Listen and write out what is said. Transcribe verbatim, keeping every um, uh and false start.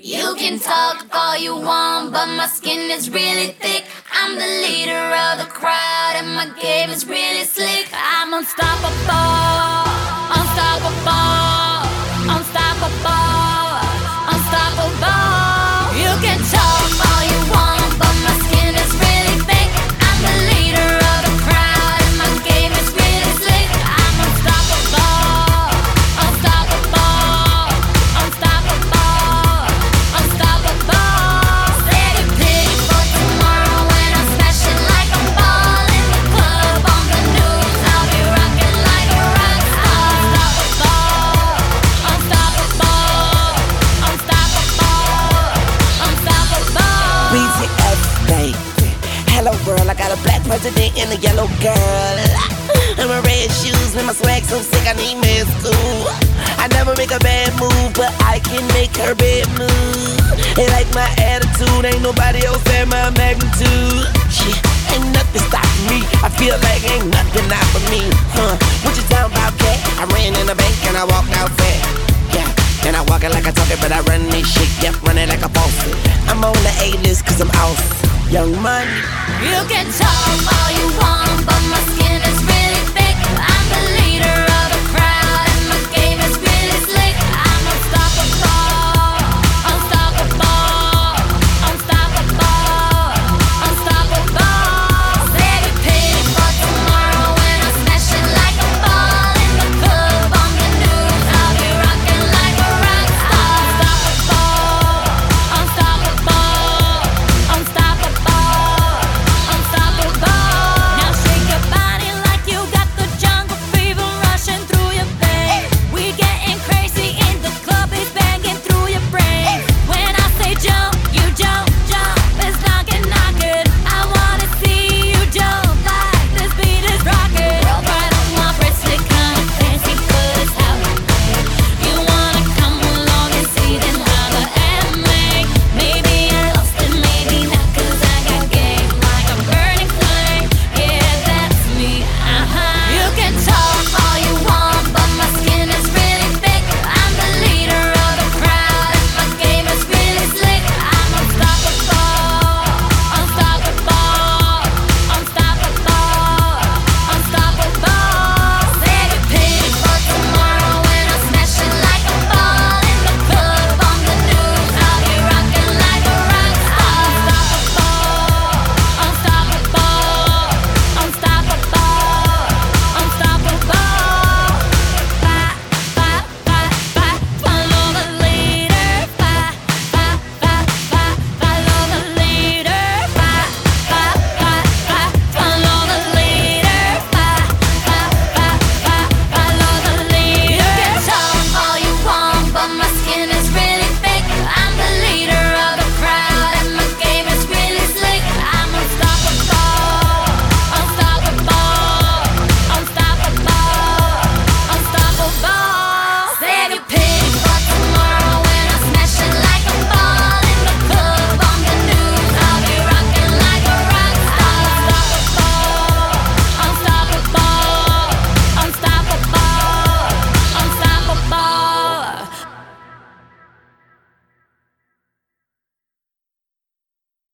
You can talk all you want, but my skin is really thick. I'm the leader of the crowd, and my game is really slick. I'm unstoppable, unstoppable, unstoppable, unstoppable. You can talk all you want, but my skin is really thick. I'm the leader of the crowd, and my game is really slick. I'm unstoppable, unstoppable, unstoppable, unstoppable. Steady pity for tomorrow when I smash it like I'm ballin'. Club on the news, I'll be rockin' like a rock star. Unstoppable, unstoppable, unstoppable, unstoppable. B T S, baby. Hello world, I got a black president and a yellow girl. And my red shoes, and my swag so sick I need meds too. I never make a bad move, but I can make her bad move. They like my attitude, ain't nobody else at my magnitude. Yeah, ain't nothing stopping me. I feel like ain't nothing out for me. Huh? What you talking about, cat? I ran in the bank and I walked out fast. Yeah. And I walk it like I talk it, but I run this shit, yep, run it like a boss. I'm on the A-list cause I'm awesome. Young Money. You can talk all you want, but my skin